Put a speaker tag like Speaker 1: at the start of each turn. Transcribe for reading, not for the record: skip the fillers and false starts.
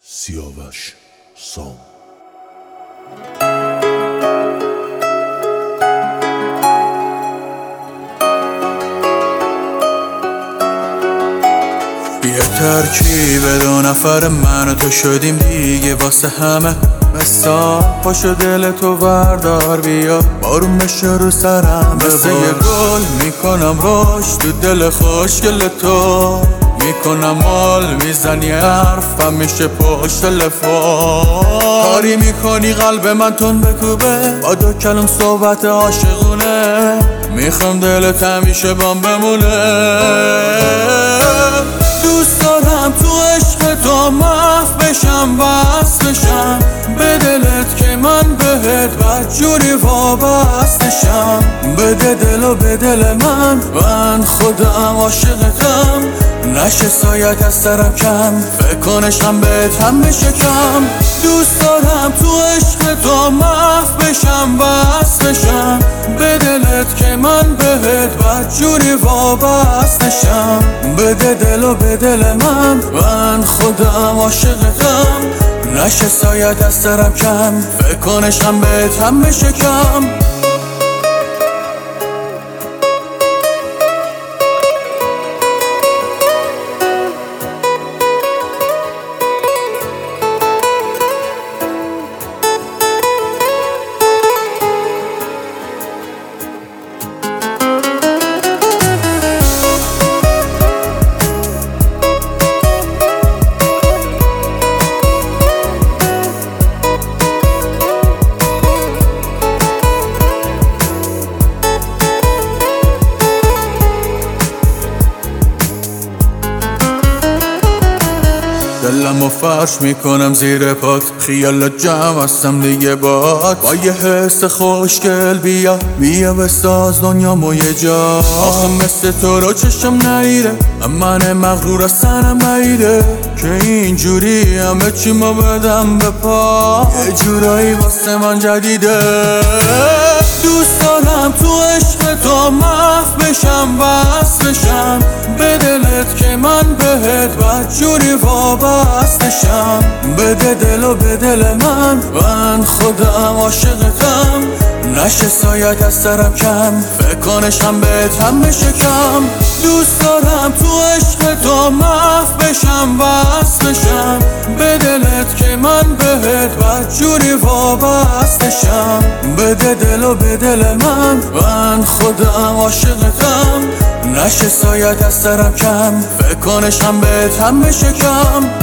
Speaker 1: سیاوش سام.
Speaker 2: یه ترکیب دو نفر من و تو شدیم دیگه واسه همه مثال. پاشو دل تو وردار بیا بارون بشه رو سرم مثل یه گل میکنم روش تو دل خوشگل تو میکنم مال میزنی حرفم میشه پشت تلفن. کاری میکنی قلب من تون بکوبه با دو کلم صحبت عاشقونه میخوام دلت همیشه بام بمونه. دوست دارم تو عشق تو محو بشم وصل بشم به دلت که من بهت بدجوری وابستشم. بده دل و به دل من خودم عاشقتم نشه سایت از سرم کم فکر کنشم بهت هم بشکم. دوست دارم تو عشق تو محو بشم وصل بشم به دلت که من بهت بدجوری وابستشم. بده دل و به دل من خودم عاشقتم نشه سایت از سرم کم فکر کنشم بهت هم بشکم. دلمو فرش میکنم زیر پات خیالت جمع هستم دیگه بات با یه حس خوشگل بیا بساز دنیامو یه جا. آخه مثل تو رو چشم نیره من مغرور از سرم بعیده که اینجوری همه چی ما بدم به پا یه جورایی واسه من جدیده. دوست دارم تو عشق تو محو بشم وصل بشم به دلت که من بهت بدجوری وابستشم. بده دل و به دل من خودم عاشقتم نشه سایت از سرم کم فکر کنشم بهت هم بشکم. دوست دارم تو عشق تو محو بشم وصل بشم به دلت که من بهت بدجوری وابستشم. بده دل و به دل من خودم عاشقتم نشه سایت از سرم کم فکر کنشم بهت هم بشکم.